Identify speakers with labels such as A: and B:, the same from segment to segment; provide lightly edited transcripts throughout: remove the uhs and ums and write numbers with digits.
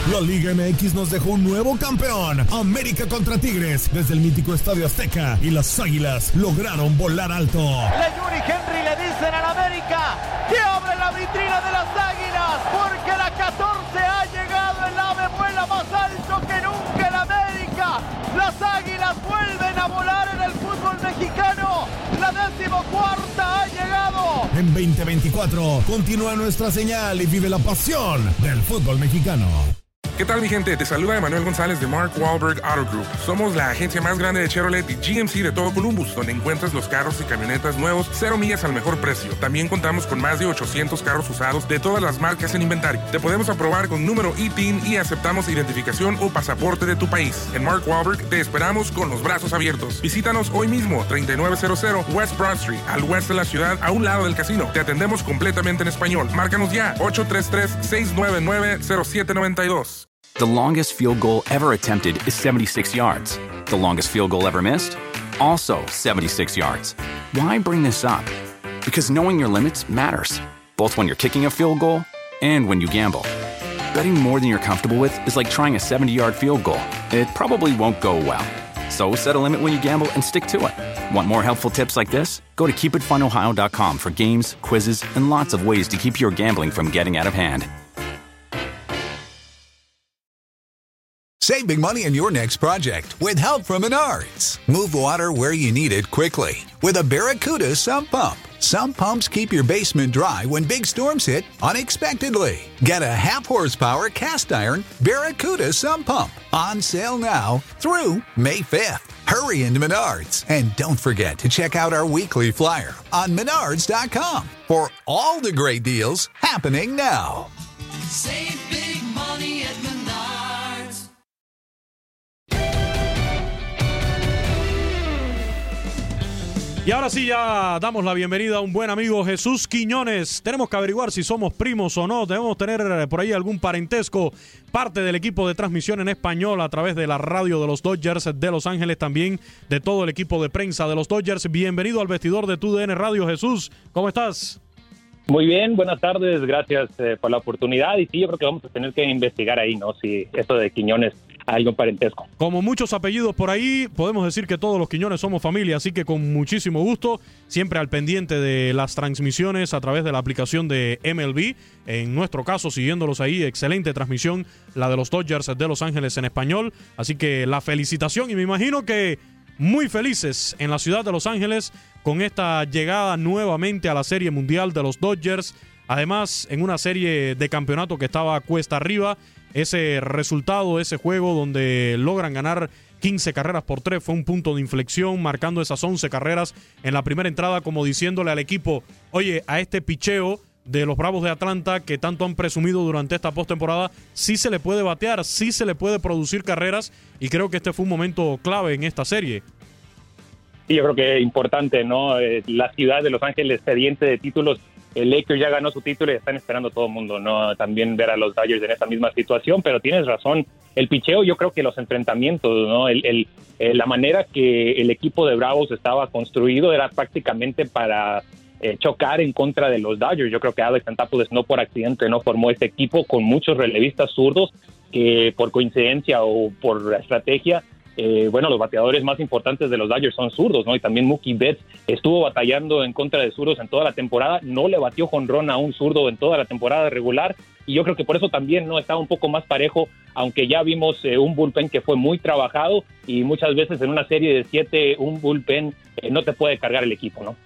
A: La Liga MX nos dejó un nuevo campeón. América contra Tigres desde el mítico Estadio Azteca, y las Águilas lograron volar alto.
B: Yuri Henry le dicen al América que abre la vitrina de las Águilas, porque la 14 ha llegado, el ave vuela más alto que nunca en América. Las Águilas vuelven a volar en el fútbol mexicano. La 14ª ha llegado.
A: En 2024 continúa nuestra señal y vive la pasión del fútbol mexicano.
C: ¿Qué tal, mi gente? Te saluda Emanuel González de Mark Wahlberg Auto Group. Somos la agencia más grande de Chevrolet y GMC de todo Columbus, donde encuentras los carros y camionetas nuevos, 0 millas al mejor precio. También contamos con más de 800 carros usados de todas las marcas en inventario. Te podemos aprobar con número ITIN y aceptamos identificación o pasaporte de tu país. En Mark Wahlberg te esperamos con los brazos abiertos. Visítanos hoy mismo, 3900 West Broad Street, al oeste de la ciudad, a un lado del casino. Te atendemos completamente en español. Márcanos ya, 833-699-0792.
D: The longest field goal ever attempted is 76 yards. The longest field goal ever missed? Also 76 yards. Why bring this up? Because knowing your limits matters, both when you're kicking a field goal and when you gamble. Betting more than you're comfortable with is like trying a 70-yard field goal. It probably won't go well. So set a limit when you gamble and stick to it. Want more helpful tips like this? Go to keepitfunohio.com for games, quizzes, and lots of ways to keep your gambling from getting out of hand.
E: Save big money on your next project with help from Menards. Move water where you need it quickly with a Barracuda sump pump. Sump pumps keep your basement dry when big storms hit unexpectedly. Get a half-horsepower cast iron Barracuda sump pump on sale now through May 5th. Hurry into Menards, and don't forget to check out our weekly flyer on Menards.com for all the great deals happening now.
F: Save big money at Menards.
G: Y ahora sí, ya damos la bienvenida a un buen amigo, Jesús Quiñones. Tenemos que averiguar si somos primos o no. Debemos tener por ahí algún parentesco. Parte del equipo de transmisión en español a través de la radio de los Dodgers de Los Ángeles, también de todo el equipo de prensa de los Dodgers. Bienvenido al vestidor de TUDN Radio, Jesús. ¿Cómo estás?
H: Muy bien, buenas tardes, gracias por la oportunidad. Y sí, yo creo que vamos a tener que investigar ahí, ¿no? Si esto de Quiñones hay algún parentesco.
G: Como muchos apellidos por ahí, podemos decir que todos los Quiñones somos familia, así que con muchísimo gusto, siempre al pendiente de las transmisiones a través de la aplicación de MLB. En nuestro caso, siguiéndolos ahí, excelente transmisión, la de los Dodgers de Los Ángeles en español. Así que la felicitación, y me imagino que muy felices en la ciudad de Los Ángeles con esta llegada nuevamente a la Serie Mundial de los Dodgers. Además, en una serie de campeonato que estaba cuesta arriba, ese resultado, ese juego donde logran ganar 15 carreras por 3 fue un punto de inflexión, marcando esas 11 carreras en la primera entrada, como diciéndole al equipo, oye, a este picheo de los Bravos de Atlanta que tanto han presumido durante esta postemporada, sí se le puede batear, sí se le puede producir carreras, y creo que este fue un momento clave en esta serie.
H: Sí, yo creo que es importante, ¿no? La ciudad de Los Ángeles, sediente de títulos. El Lakers ya ganó su título y están esperando todo el mundo, ¿no? También ver a los Dodgers en esta misma situación, pero tienes razón. El picheo, yo creo que los enfrentamientos, ¿no? La manera que el equipo de Bravos estaba construido era prácticamente para chocar en contra de los Dodgers. Yo creo que Alex Anthopoulos no por accidente no formó este equipo con muchos relevistas zurdos que por coincidencia o por estrategia, los bateadores más importantes de los Dodgers son zurdos, ¿no? Y también Mookie Betts estuvo batallando en contra de zurdos en toda la temporada, no le batió jonrón a un zurdo en toda la temporada regular, y yo creo que por eso también no estaba un poco más parejo, aunque ya vimos un bullpen que fue muy trabajado, y muchas veces en una serie de 7 un bullpen no te puede cargar el equipo, ¿no?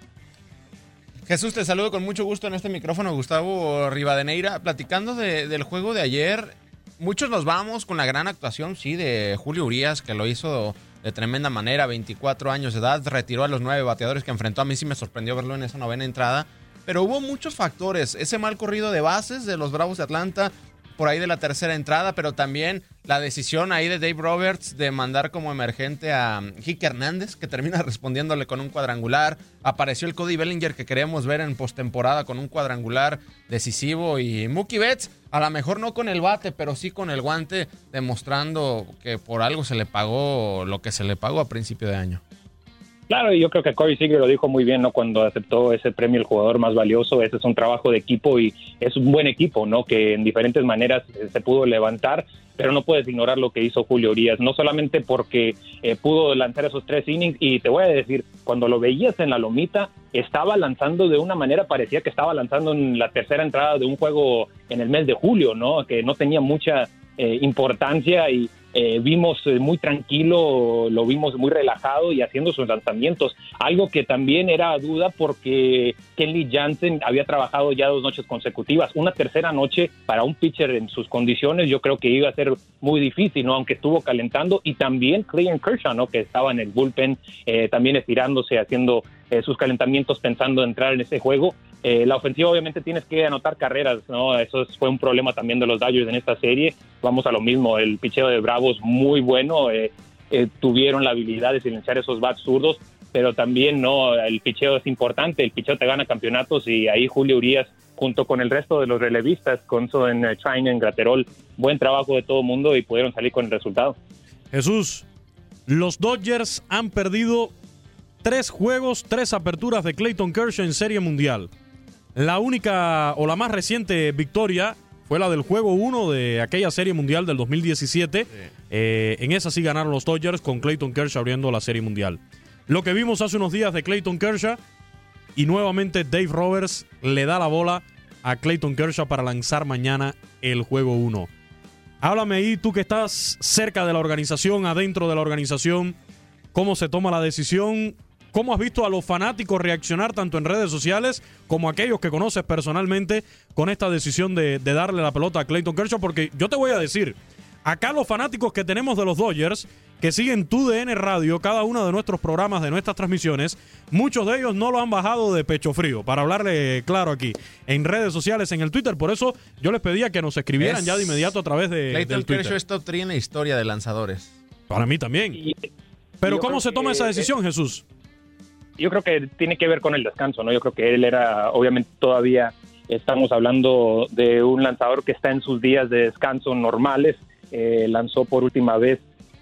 I: Jesús, te saludo con mucho gusto en este micrófono, Gustavo Rivadeneira, platicando del juego de ayer. Muchos nos vamos con la gran actuación, sí, de Julio Urías, que lo hizo de tremenda manera, 24 años de edad, retiró a los 9 bateadores que enfrentó. A mí sí me sorprendió verlo en esa novena entrada, pero hubo muchos factores, ese mal corrido de bases de los Bravos de Atlanta, por ahí de la tercera entrada, pero también la decisión ahí de Dave Roberts de mandar como emergente a Kike Hernández, que termina respondiéndole con un cuadrangular. Apareció el Cody Bellinger que queríamos ver en postemporada con un cuadrangular decisivo, y Mookie Betts, a lo mejor no con el bate, pero sí con el guante, demostrando que por algo se le pagó lo que se le pagó a principio de año.
H: Claro, y yo creo que Corey Seager lo dijo muy bien, ¿no? Cuando aceptó ese premio el jugador más valioso. Ese es un trabajo de equipo y es un buen equipo, ¿no? Que en diferentes maneras se pudo levantar, pero no puedes ignorar lo que hizo Julio Urías, no solamente porque pudo lanzar esos 3 innings, y te voy a decir, cuando lo veías en la lomita, estaba lanzando de una manera, parecía que estaba lanzando en la tercera entrada de un juego en el mes de julio, ¿no? Que no tenía mucha importancia, y vimos muy tranquilo, lo vimos muy relajado y haciendo sus lanzamientos, algo que también era duda porque Kenley Jansen había trabajado ya 2 noches consecutivas. Una tercera noche para un pitcher en sus condiciones yo creo que iba a ser muy difícil, ¿no? Aunque estuvo calentando, y también Clayton Kershaw, ¿no? Que estaba en el bullpen también estirándose, haciendo sus calentamientos pensando en entrar en ese juego. La ofensiva obviamente tienes que anotar carreras, ¿no? Eso fue un problema también de los Dodgers en esta serie. Vamos a lo mismo, el picheo de Bravos muy bueno, tuvieron la habilidad de silenciar esos bats zurdos, pero también no, el picheo es importante, el picheo te gana campeonatos, y ahí Julio Urías junto con el resto de los relevistas, Conson, Treinen, Graterol, buen trabajo de todo el mundo y pudieron salir con el resultado.
G: Jesús, los Dodgers han perdido 3 juegos, 3 aperturas de Clayton Kershaw en Serie Mundial. La única o la más reciente victoria fue la del juego 1 de aquella Serie Mundial del 2017. Sí. En esa sí ganaron los Dodgers con Clayton Kershaw abriendo la Serie Mundial. Lo que vimos hace unos días de Clayton Kershaw, y nuevamente Dave Roberts le da la bola a Clayton Kershaw para lanzar mañana el juego 1. Háblame ahí, tú que estás cerca de la organización, adentro de la organización, cómo se toma la decisión. ¿Cómo has visto a los fanáticos reaccionar tanto en redes sociales como aquellos que conoces personalmente con esta decisión de darle la pelota a Clayton Kershaw? Porque yo te voy a decir, acá los fanáticos que tenemos de los Dodgers, que siguen TUDN Radio, cada uno de nuestros programas, de nuestras transmisiones, muchos de ellos no lo han bajado de pecho frío, para hablarle claro aquí, en redes sociales, en el Twitter. Por eso yo les pedía que nos escribieran ya de inmediato a través del Twitter.
I: Clayton Kershaw es top 3 en la historia de lanzadores.
G: Para mí también. Pero ¿cómo se toma esa decisión, Jesús?
H: Yo creo que tiene que ver con el descanso, ¿no? Yo creo que él era, obviamente todavía estamos hablando de un lanzador que está en sus días de descanso normales. Lanzó por última vez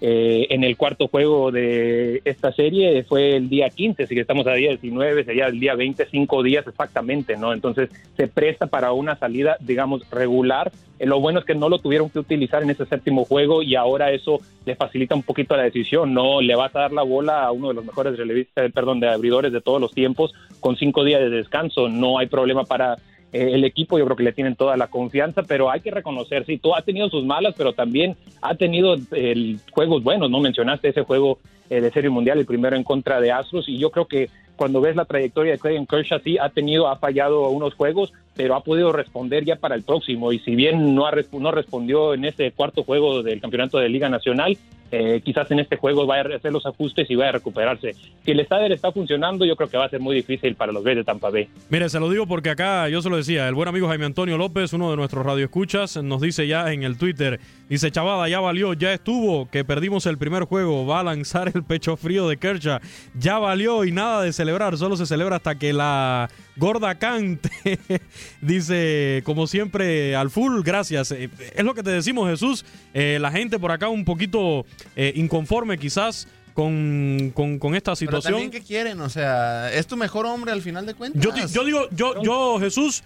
H: en el cuarto juego de esta serie, fue el día 15, así que estamos a día 19, sería el día 20, 5 días exactamente, ¿no? Entonces se presta para una salida, digamos, regular. Lo bueno es que no lo tuvieron que utilizar en ese séptimo juego, y ahora eso le facilita un poquito la decisión, ¿no? Le vas a dar la bola a uno de los mejores de abridores de todos los tiempos con 5 días de descanso. No hay problema para el equipo, yo creo que le tienen toda la confianza, pero hay que reconocer, sí, todo ha tenido sus malas, pero también ha tenido juegos buenos, ¿no? Mencionaste ese juego de Serie Mundial, el primero en contra de Astros, y yo creo que cuando ves la trayectoria de Clayton Kershaw, sí, ha fallado unos juegos, pero ha podido responder ya para el próximo, y si bien no respondió en ese cuarto juego del campeonato de Liga Nacional, quizás en este juego vaya a hacer los ajustes y vaya a recuperarse. Si el Stader está funcionando, yo creo que va a ser muy difícil para los Reyes de Tampa Bay.
G: Mire, se lo digo porque acá, yo se lo decía, el buen amigo Jaime Antonio López, uno de nuestros radioescuchas, nos dice ya en el Twitter, dice: Chavada, ya valió, ya estuvo, que perdimos el primer juego, va a lanzar el pecho frío de Kershaw, ya valió, y nada de celebrar, solo se celebra hasta que la gorda cante. Dice, como siempre, al full, gracias. Es lo que te decimos, Jesús, la gente por acá un poquito inconforme quizás con esta situación. Pero
I: también, ¿qué quieren? O sea, ¿es tu mejor hombre al final de cuentas?
G: Yo digo, Jesús,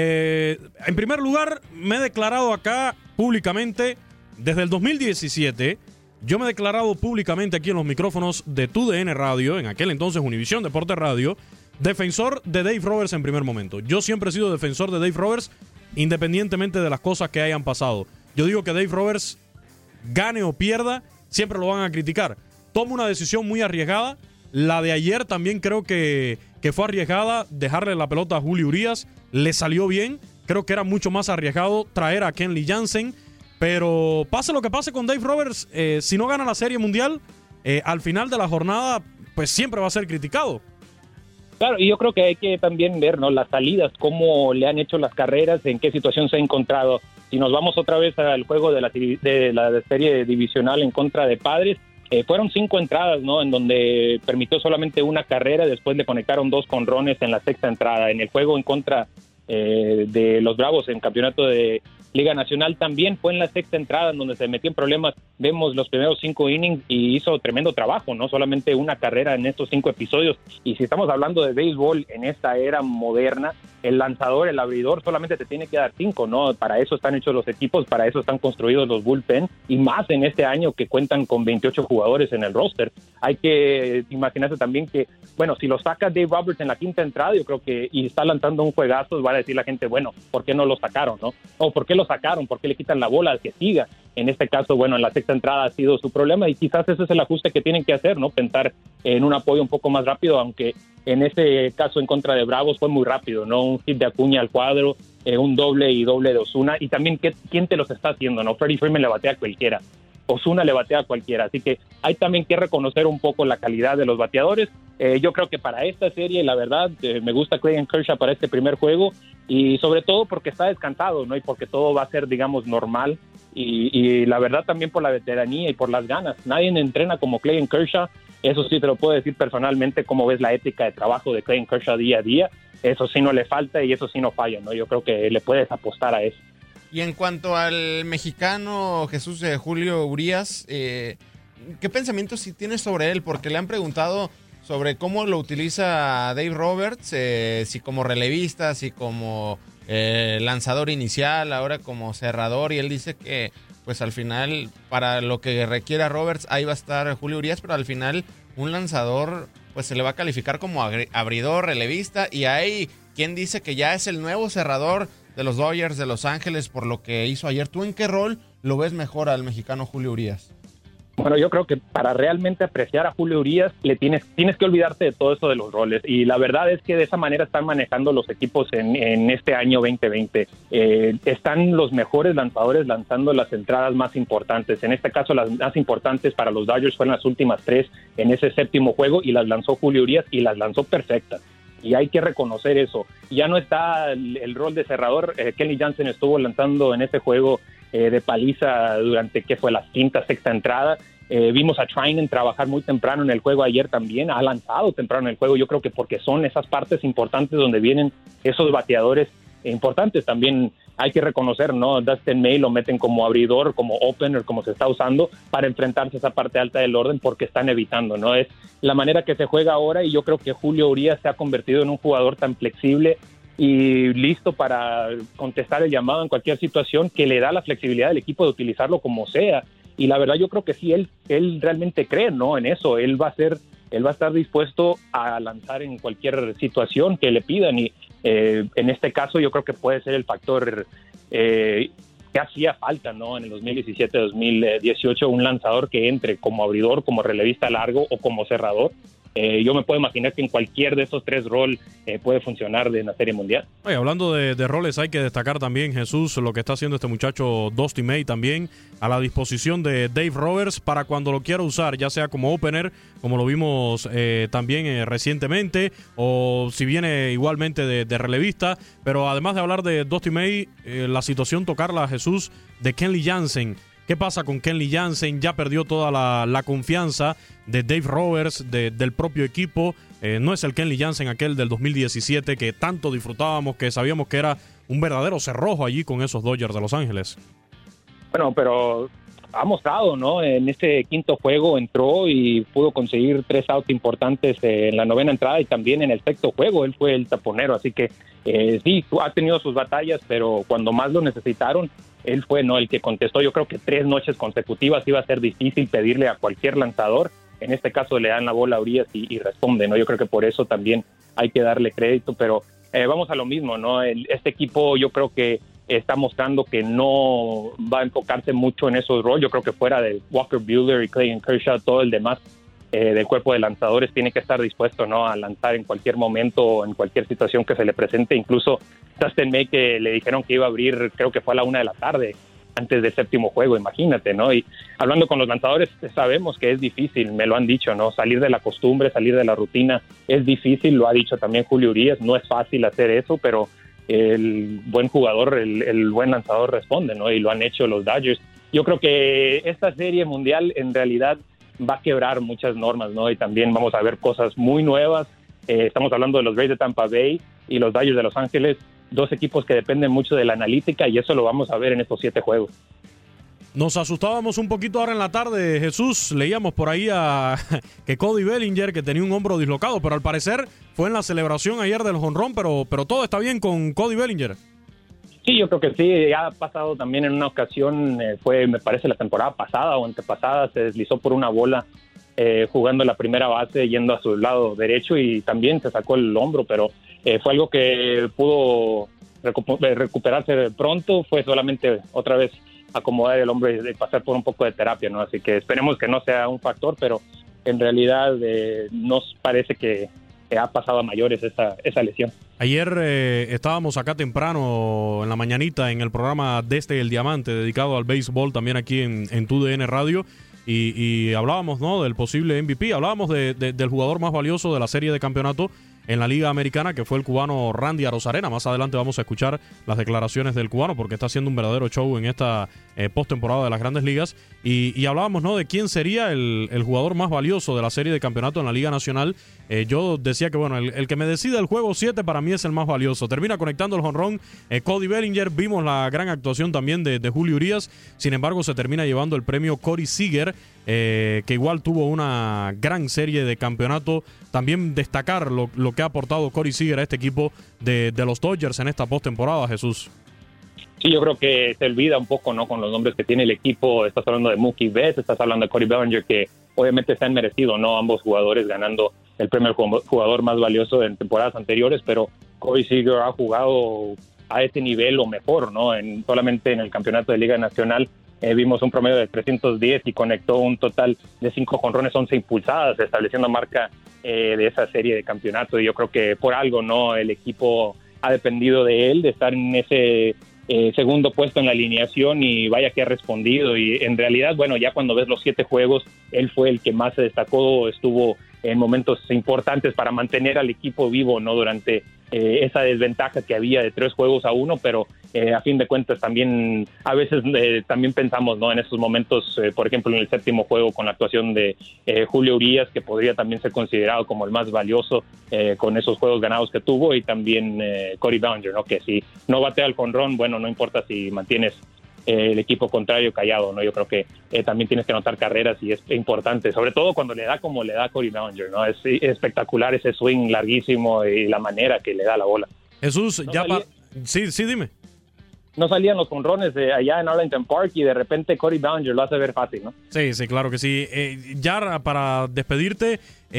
G: en primer lugar, me he declarado acá públicamente, desde el 2017, yo me he declarado públicamente aquí en los micrófonos de TUDN Radio, en aquel entonces Univisión Deporte Radio, defensor de Dave Roberts en primer momento. Yo siempre he sido defensor de Dave Roberts, independientemente de las cosas que hayan pasado. Yo digo que Dave Roberts, gane o pierda, siempre lo van a criticar. Toma una decisión muy arriesgada. La de ayer también creo que fue arriesgada, dejarle la pelota a Julio Urías. Le salió bien. Creo que era mucho más arriesgado traer a Kenley Jansen. Pero pase lo que pase con Dave Roberts, si no gana la Serie Mundial, al final de la jornada, pues siempre va a ser criticado.
H: Claro, y yo creo que hay que también ver, ¿no?, las salidas, cómo le han hecho las carreras, en qué situación se ha encontrado. Si nos vamos otra vez al juego de la serie divisional en contra de Padres, fueron 5 entradas, ¿no?, en donde permitió solamente una carrera, después le conectaron 2 jonrones en la sexta entrada. En el juego en contra de los Bravos en campeonato de Liga Nacional también fue en la sexta entrada en donde se metió en problemas. Vemos los primeros 5 innings y hizo tremendo trabajo, no solamente una carrera en estos 5 episodios. Y si estamos hablando de béisbol en esta era moderna, el lanzador, el abridor solamente te tiene que dar 5, ¿no? Para eso están hechos los equipos, para eso están construidos los bullpen, y más en este año que cuentan con 28 jugadores en el roster. Hay que imaginarse también que, bueno, si lo saca Dave Roberts en la quinta entrada, yo creo que, y está lanzando un juegazo, va a decir la gente, bueno, ¿por qué no lo sacaron, no? O ¿por qué lo sacaron? ¿Por qué le quitan la bola al que siga? En este caso, bueno, en la sexta entrada ha sido su problema, y quizás ese es el ajuste que tienen que hacer, ¿no? Pensar en un apoyo un poco más rápido, aunque en este caso en contra de Bravos fue muy rápido, ¿no? Un hit de Acuña al cuadro, un doble y doble de Ozuna, y también ¿quién te los está haciendo, no? Freddie Freeman le batea a cualquiera, Ozuna le batea a cualquiera, así que hay también que reconocer un poco la calidad de los bateadores. Yo creo que para esta serie, la verdad, me gusta Clayton Kershaw para este primer juego, y sobre todo porque está descansado, ¿no? Y porque todo va a ser, digamos, normal, y la verdad también por la veteranía y por las ganas. Nadie entrena como Clayton Kershaw, eso sí te lo puedo decir personalmente, cómo ves la ética de trabajo de Clayton Kershaw día a día. Eso sí no le falta y eso sí no falla, ¿no? Yo creo que le puedes apostar a eso.
I: Y en cuanto al mexicano Jesús Julio Urías, ¿qué pensamientos sí tienes sobre él? Porque le han preguntado sobre cómo lo utiliza Dave Roberts, si como relevista, si como lanzador inicial, ahora como cerrador, y él dice que pues al final para lo que requiera Roberts ahí va a estar Julio Urías, pero al final un lanzador pues se le va a calificar como abridor, relevista, y hay quien dice que ya es el nuevo cerrador de los Dodgers de Los Ángeles por lo que hizo ayer. ¿Tú en qué rol lo ves mejor al mexicano Julio Urías?
H: Bueno, yo creo que para realmente apreciar a Julio Urías tienes que olvidarte de todo eso de los roles, y la verdad es que de esa manera están manejando los equipos en este año 2020. Están los mejores lanzadores lanzando las entradas más importantes. En este caso, las más importantes para los Dodgers fueron las últimas 3 en ese séptimo juego, y las lanzó Julio Urías y las lanzó perfectas. Y hay que reconocer eso. Ya no está el rol de cerrador. Kenley Jansen estuvo lanzando en ese juego de paliza durante, ¿qué fue? La quinta, sexta entrada. Vimos a Treinen trabajar muy temprano en el juego ayer también. Ha lanzado temprano en el juego. Yo creo que porque son esas partes importantes donde vienen esos bateadores importantes. También hay que reconocer, ¿no? Dustin May lo meten como abridor, como opener, como se está usando para enfrentarse a esa parte alta del orden, porque están evitando, ¿no? Es la manera que se juega ahora, y yo creo que Julio Urías se ha convertido en un jugador tan flexible y listo para contestar el llamado en cualquier situación, que le da la flexibilidad al equipo de utilizarlo como sea. Y la verdad yo creo que sí, él realmente cree, ¿no? En eso. Él va a estar dispuesto a lanzar en cualquier situación que le pidan, y en este caso yo creo que puede ser el factor que hacía falta, ¿no? En el 2017-2018, un lanzador que entre como abridor, como relevista largo o como cerrador. Yo me puedo imaginar que en cualquier de esos 3 roles puede funcionar en la Serie Mundial.
G: Oye, hablando de roles, hay que destacar también, Jesús, lo que está haciendo este muchacho Dusty May también a la disposición de Dave Roberts para cuando lo quiera usar, ya sea como opener, como lo vimos también recientemente, o si viene igualmente de relevista. Pero además de hablar de Dusty May, la situación tocarla, Jesús, de Kenley Jansen. ¿Qué pasa con Kenley Jansen? Ya perdió toda la confianza de Dave Roberts, del propio equipo. No es el Kenley Jansen aquel del 2017 que tanto disfrutábamos, que sabíamos que era un verdadero cerrojo allí con esos Dodgers de Los Ángeles.
H: Bueno, pero ha mostrado, ¿no? En este quinto juego entró y pudo conseguir 3 outs importantes en la novena entrada, y también en el sexto juego él fue el taponero. Así que sí, ha tenido sus batallas, pero cuando más lo necesitaron, él fue, ¿no?, el que contestó. Yo creo que 3 noches consecutivas iba a ser difícil pedirle a cualquier lanzador. En este caso le dan la bola a Urías y responde, ¿no? Yo creo que por eso también hay que darle crédito, pero vamos a lo mismo, ¿no? Este equipo yo creo que está mostrando que no va a enfocarse mucho en esos roles. Yo creo que fuera de Walker Buehler y Clayton Kershaw, todo el demás del cuerpo de lanzadores tiene que estar dispuesto, ¿no?, a lanzar en cualquier momento o en cualquier situación que se le presente. Incluso Dustin May, que le dijeron que iba a abrir, creo que fue a la 1:00 p.m. antes del séptimo juego, imagínate, ¿no? Y hablando con los lanzadores, sabemos que es difícil, me lo han dicho, ¿no? Salir de la costumbre, salir de la rutina es difícil, lo ha dicho también Julio Urías, no es fácil hacer eso, pero el buen jugador, el buen lanzador responde, ¿no? Y lo han hecho los Dodgers. Yo creo que esta serie mundial en realidad va a quebrar muchas normas, ¿no? Y también vamos a ver cosas muy nuevas. Estamos hablando de los Rays de Tampa Bay y los Dodgers de Los Ángeles. dos equipos que dependen mucho de la analítica y eso lo vamos a ver en estos 7 juegos.
G: Nos asustábamos un poquito ahora en la tarde, Jesús. Leíamos por ahí que Cody Bellinger, que tenía un hombro dislocado, pero al parecer fue en la celebración ayer del jonrón, pero todo está bien con Cody Bellinger.
H: Sí, yo creo que sí. Ya ha pasado también en una ocasión, fue, me parece, la temporada pasada o antepasada, se deslizó por una bola jugando la primera base, yendo a su lado derecho y también se sacó el hombro, pero fue algo que pudo recuperarse pronto. Fue solamente otra vez acomodar el hombro y pasar por un poco de terapia, ¿no? Así que esperemos que no sea un factor, pero en realidad nos parece que ha pasado a mayores esa lesión.
G: Ayer estábamos acá temprano en la mañanita en el programa Desde el Diamante, dedicado al béisbol, también aquí en TUDN Radio, y hablábamos, ¿no?, del posible MVP, hablábamos del jugador más valioso de la serie de campeonato en la Liga Americana, que fue el cubano Randy Arozarena. Más adelante vamos a escuchar las declaraciones del cubano, porque está haciendo un verdadero show en esta postemporada de las Grandes Ligas. Y hablábamos, ¿no?, de quién sería el jugador más valioso de la serie de campeonato en la Liga Nacional. Yo decía que, bueno, el que me decida el juego 7 para mí es el más valioso. Termina conectando el jonrón Cody Bellinger. Vimos la gran actuación también de Julio Urías. Sin embargo, se termina llevando el premio Corey Seager, que igual tuvo una gran serie de campeonato. También destacar lo que ha aportado Corey Seager a este equipo de los Dodgers en esta postemporada, Jesús.
H: Sí, yo creo que se olvida un poco, ¿no?, con los nombres que tiene el equipo. Estás hablando de Mookie Betts, estás hablando de Cody Bellinger, que obviamente se han merecido, ¿no?, ambos jugadores ganando el premio al jugador más valioso en temporadas anteriores, pero Corey Seager ha jugado a ese nivel o mejor, ¿no? Solamente en el campeonato de Liga Nacional vimos un promedio de 310 y conectó un total de 5 jonrones, 11 impulsadas, estableciendo marca de esa serie de campeonato. Y yo creo que por algo, ¿no?, el equipo ha dependido de él, de estar en ese segundo puesto en la alineación, y vaya que ha respondido. Y en realidad, bueno, ya cuando ves los 7 juegos, él fue el que más se destacó, estuvo en momentos importantes para mantener al equipo vivo, ¿no?, durante esa desventaja que había de 3-1, pero a fin de cuentas también a veces también pensamos, ¿no?, en esos momentos, por ejemplo en el 7º juego con la actuación de Julio Urías, que podría también ser considerado como el más valioso con esos juegos ganados que tuvo, y también Cody Bellinger, ¿no?, que si no batea el jonrón, bueno, no importa si mantienes el equipo contrario callado, ¿no? Yo creo que también tienes que anotar carreras y es importante, sobre todo cuando le da como le da Cody Bellinger, ¿no? Es espectacular ese swing larguísimo y la manera que le da la bola.
G: Jesús, sí, dime.
H: No salían los jonrones allá en Arlington Park y de repente Cody Bellinger lo hace ver fácil, ¿no?
G: Sí, claro que sí. Ya para despedirte,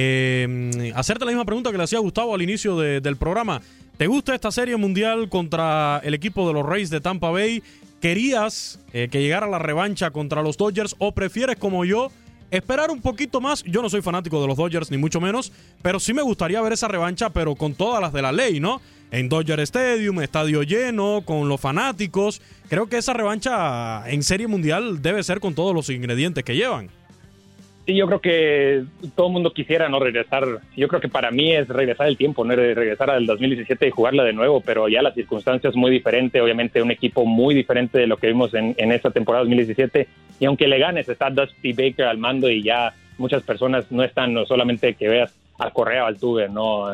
G: hacerte la misma pregunta que le hacía Gustavo al inicio del programa. ¿Te gusta esta serie mundial contra el equipo de los Rays de Tampa Bay? ¿Querías que llegara la revancha contra los Dodgers o prefieres, como yo, esperar un poquito más? Yo no soy fanático de los Dodgers, ni mucho menos, pero sí me gustaría ver esa revancha, pero con todas las de la ley, ¿no? En Dodger Stadium, estadio lleno, con los fanáticos. Creo que esa revancha en Serie Mundial debe ser con todos los ingredientes que llevan.
H: Sí, yo creo que todo el mundo quisiera no regresar. Yo creo que para mí es regresar el tiempo, no regresar al 2017 y jugarla de nuevo, pero ya las circunstancias muy diferentes, obviamente un equipo muy diferente de lo que vimos en esta temporada 2017, y aunque le ganes, está Dusty Baker al mando y ya muchas personas no están, no solamente que veas a Correa o Altuve, ¿no?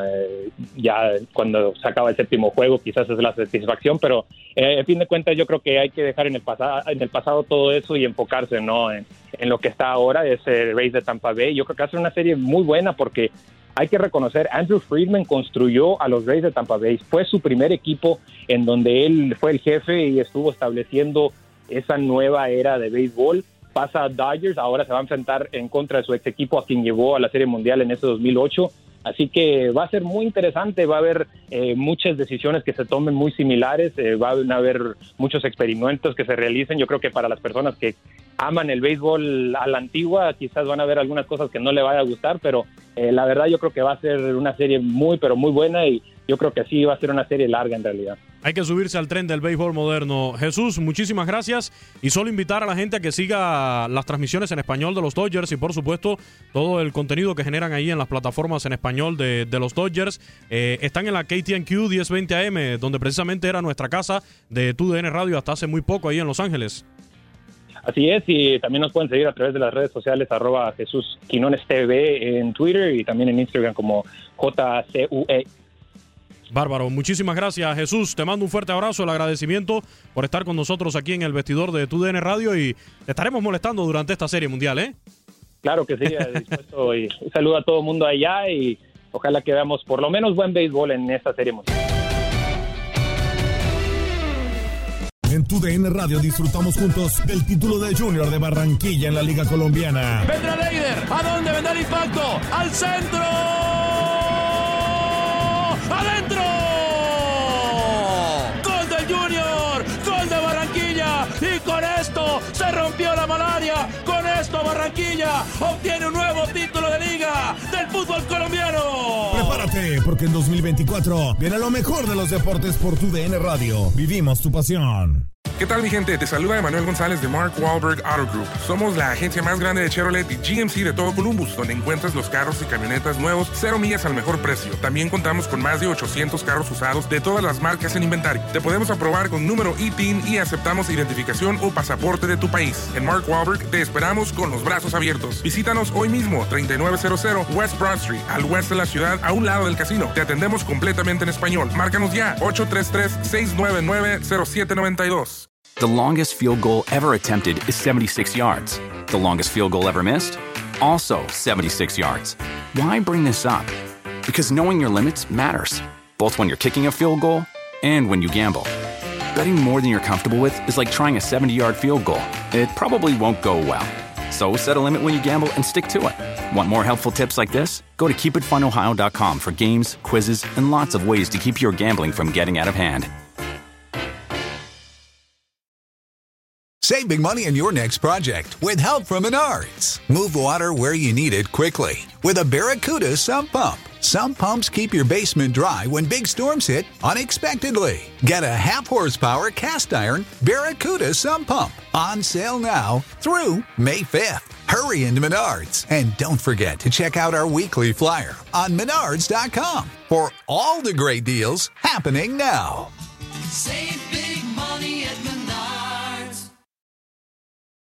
H: Ya cuando se acaba el 7º juego quizás es la satisfacción, pero a fin de cuentas yo creo que hay que dejar en el pasado todo eso y enfocarse, ¿no?, en lo que está ahora, es el Rays de Tampa Bay. Yo creo que va a ser una serie muy buena porque hay que reconocer, Andrew Friedman construyó a los Rays de Tampa Bay, fue su primer equipo en donde él fue el jefe y estuvo estableciendo esa nueva era de béisbol. Pasa a Dodgers, ahora se va a enfrentar en contra de su ex equipo, a quien llevó a la Serie Mundial en ese 2008. Así que va a ser muy interesante, va a haber muchas decisiones que se tomen muy similares, van a haber muchos experimentos que se realicen. Yo creo que para las personas que aman el béisbol a la antigua, quizás van a ver algunas cosas que no le vaya a gustar, pero la verdad yo creo que va a ser una serie muy, pero muy buena, y yo creo que sí va a ser una serie larga en realidad.
G: Hay que subirse al tren del béisbol moderno. Jesús, muchísimas gracias, y solo invitar a la gente a que siga las transmisiones en español de los Dodgers y por supuesto todo el contenido que generan ahí en las plataformas en español de los Dodgers. Están en la KTNQ 1020 AM, donde precisamente era nuestra casa de TUDN Radio hasta hace muy poco ahí en Los Ángeles.
H: Así es, y también nos pueden seguir a través de las redes sociales @Jesús Quinones TV en Twitter y también en Instagram como JCUE.
G: Bárbaro, muchísimas gracias, Jesús. Te mando un fuerte abrazo, el agradecimiento por estar con nosotros aquí en el vestidor de TUDN Radio y te estaremos molestando durante esta Serie Mundial, ¿eh?
H: Claro que sí, dispuesto. Y saludo a todo el mundo allá y ojalá que veamos por lo menos buen béisbol en esta Serie Mundial.
A: En TUDN Radio disfrutamos juntos del título de Junior de Barranquilla en la Liga Colombiana.
B: Vendrá Leider, ¿a dónde vendrá el impacto? ¡Al centro! ¡Adentro! ¡Gol del Junior! ¡Gol de Barranquilla! Y con esto se rompió la malaria. Con esto Barranquilla obtiene un nuevo título de liga del fútbol colombiano.
A: Prepárate, porque en 2024 viene lo mejor de los deportes por TUDN Radio. Vivimos tu pasión.
C: ¿Qué tal, mi gente? Te saluda Emanuel González de Mark Wahlberg Auto Group. Somos la agencia más grande de Chevrolet y GMC de todo Columbus, donde encuentras los carros y camionetas nuevos, 0 millas al mejor precio. También contamos con más de 800 carros usados de todas las marcas en inventario. Te podemos aprobar con número ITIN y aceptamos identificación o pasaporte de tu país. En Mark Wahlberg te esperamos con los brazos abiertos. Visítanos hoy mismo, 3900 West Broad Street, al oeste de la ciudad, a un lado del casino. Te atendemos completamente en español. Márcanos ya, 833-699-0792.
D: The longest field goal ever attempted is 76 yards. The longest field goal ever missed? Also 76 yards. Why bring this up? Because knowing your limits matters, both when you're kicking a field goal and when you gamble. Betting more than you're comfortable with is like trying a 70-yard field goal. It probably won't go well. So set a limit when you gamble and stick to it. Want more helpful tips like this? Go to keepitfunohio.com for games, quizzes, and lots of ways to keep your gambling from getting out of hand.
E: Save big money on your next project with help from Menards. Move water where you need it quickly with a Barracuda sump pump. Sump pumps keep your basement dry when big storms hit unexpectedly. Get a half-horsepower cast iron Barracuda sump pump on sale now through May 5th. Hurry into Menards and don't forget to check out our weekly flyer on menards.com for all the great deals happening now.
F: Save